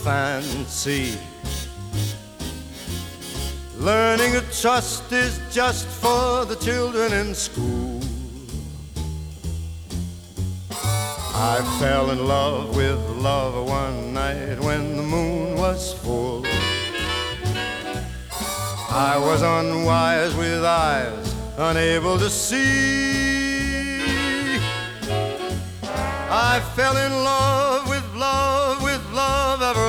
fancy. Learning to trust is just for the children in school. I fell in love with love one night when the moon was full. I was unwise with eyes unable to see. I fell in love with